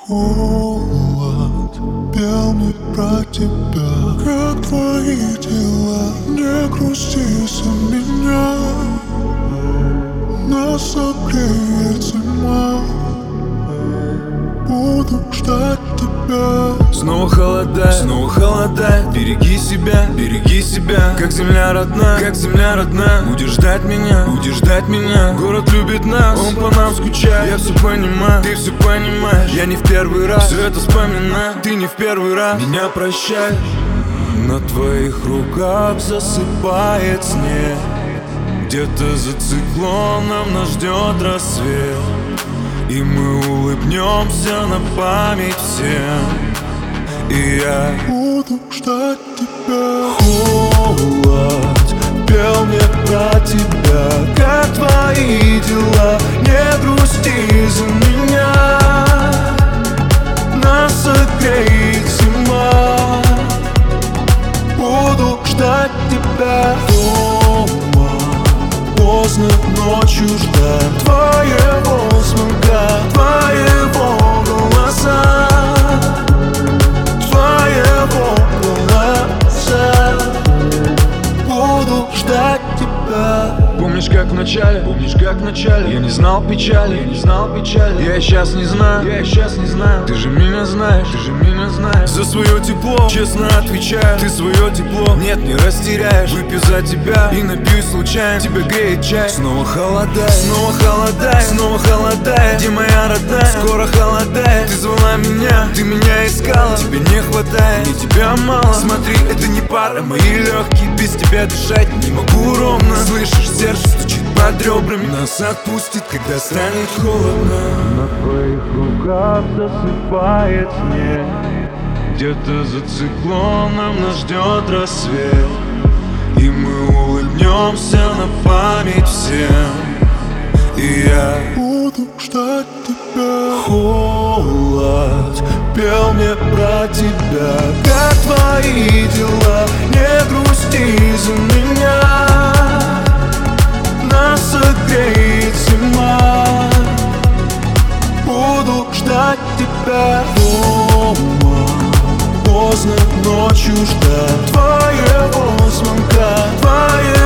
Холод пел мне про тебя. Как твои дела? Не грусти за меня. Нас согреет зима. Буду ждать тебя. Снова холодает, береги себя, как земля родная, будешь ждать меня, город любит нас, он по нам скучает, я все понимаю, ты все понимаешь, я не в первый раз, все это вспоминаю, ты не в первый раз, меня прощай. На твоих руках засыпает снег, где-то за циклоном нас ждет рассвет, и мы улыбнемся на память всем. И я буду ждать тебя. Холод пел мне про тебя. Как твои дела? Не грусти за меня. Нас согреет зима. Буду ждать тебя дома. Поздно ночью ждать твоего звонка, твоего голоса, твоего голоса. Буду ждать тебя. Помнишь, как в начале, я не знал печали, я сейчас не знаю, ты же меня знаешь, за свое тепло, честно отвечаю, ты свое тепло, нет, не растеряешь. Выпью за тебя и напьюсь случайно, тебя греет чай. Снова холодает, где моя родная? Скоро холодает, ты звала меня, ты меня искала, тебе не хватает, мне тебя мало. Смотри, это не пара, мои легкие, без тебя дышать не могу ровно. Слышишь, сердце стучит под ребрами, нас отпустит, когда станет холодно. На твоих руках засыпает снег, где-то за циклоном нас ждет рассвет, и мы улыбнемся на память всем. И я буду ждать тебя. Холод пел мне про тебя. Как твои дела? Не грусти за меня. Нас согреет зима. Буду ждать тебя дома. Поздно ночью ждать твоего звонка, твоего